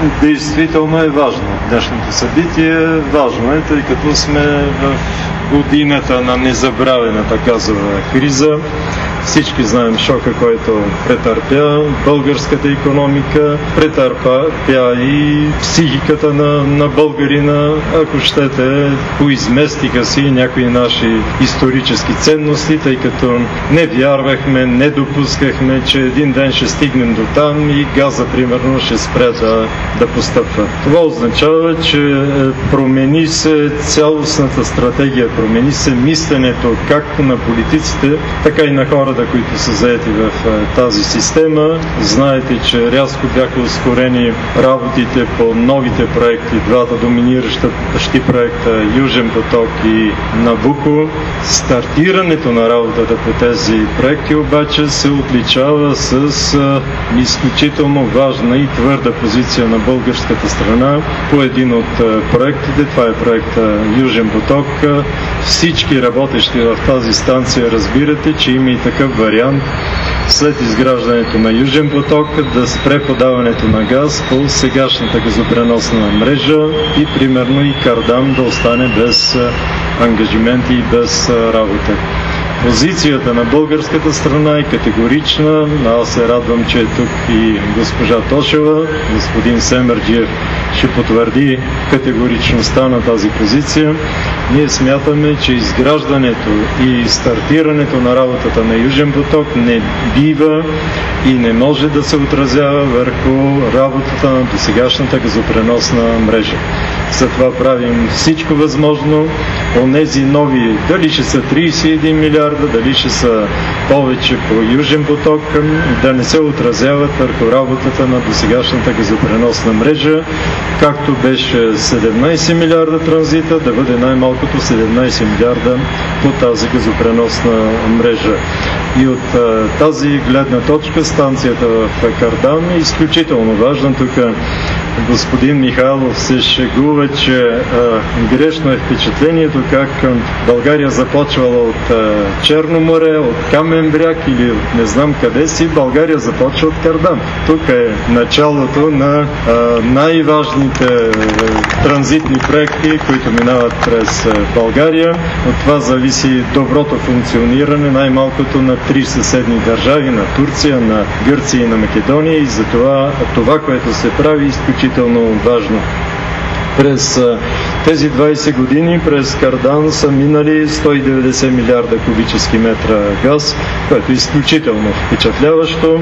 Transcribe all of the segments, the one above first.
Действително е важно. Днешното събитие е важно, тъй като сме в годината на незабравената газова криза. Всички знаем шока, който претърпя българската икономика, претърпя и психиката на българина, ако щете, поизместиха си някои наши исторически ценности, тъй като не вярвахме, не допускахме, че един ден ще стигнем до там и газа, примерно, ще спре да постъпва. Това означава, че промени се цялостната стратегия, промени се мисленето както на политиците, така и на хората, които са заети в тази система. Знаете, че рязко бяха ускорени работите по новите проекти, двата доминиращи проекта Южен поток и Набуко. Стартирането на работата по тези проекти обаче се отличава с изключително важна и твърда позиция на българската страна по един от проектите. Това е проекта Южен поток. Всички работещи в тази станция разбирате, че има и такъв вариант след изграждането на Южен поток да спре подаването на газ по сегашната газопреносна мрежа и примерно и Кардам да остане без ангажименти и без работа. Позицията на българската страна е категорична. Аз се радвам, че е тук и госпожа Тошева. Господин Семерджиев ще потвърди категоричността на тази позиция. Ние смятаме, че изграждането и стартирането на работата на Южен поток не бива и не може да се отразява върху работата на досегашната газопреносна мрежа. Затова правим всичко възможно. Онези нови, дали ще са 31 милиарда, дали ще са повече по Южен поток, да не се отразяват върху работата на досегашната газопреносна мрежа, както беше 17 милиарда транзита, да бъде най-малкото 17 милиарда по тази газопреносна мрежа. И от тази гледна точка станцията в Кардам е изключително важна. Тук господин Михайлов се шегува, че грешно е впечатлението как България започвала от Черно море, от Камен бряг или от не знам къде си. България започва от Кардам. Тук е началото на най-важните транзитни проекти, които минават през България. От това зависи доброто функциониране най-малкото на 3 съседни държави, на Турция, на Гърция и на Македония, и затова това, което се прави, е изключително важно. През тези 20 години през Кардам са минали 190 милиарда кубически метра газ, което е изключително впечатляващо.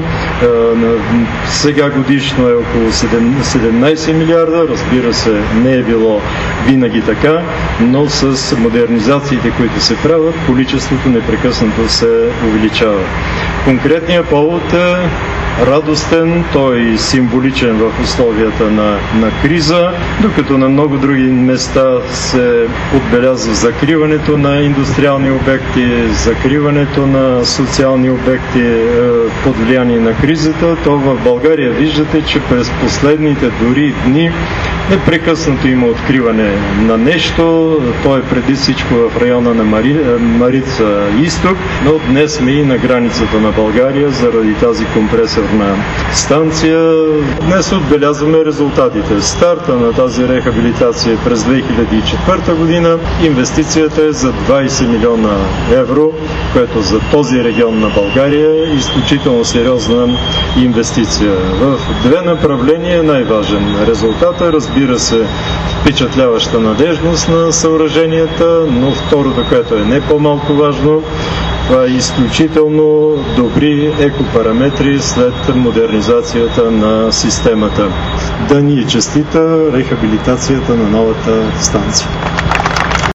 Сега годишно е около 17 милиарда. Разбира се, не е било винаги така, но с модернизациите, които се правят, количеството непрекъснато се увеличава. Конкретният повод е радостен, той е символичен в условията на криза, докато на много други места се отбелязва закриването на индустриални обекти, закриването на социални обекти под влияние на кризата, то в България виждате, че през последните дори дни непрекъснато има откриване на нещо. То е преди всичко в района на Марица изток, но днес сме и на границата на България заради тази компресорна станция. Днес отбелязваме резултатите. Старта на тази рехабилитация през 2004 година. Инвестицията е за 20 милиона евро, което за този регион на България е изключително сериозна инвестиция. В две направления е най-важен резултата. Разбира се, впечатляваща надежност на съоръженията, но второто, което е не по-малко важно, това е изключително добри екопараметри след модернизацията на системата. Да ни е честита рехабилитацията на новата станция.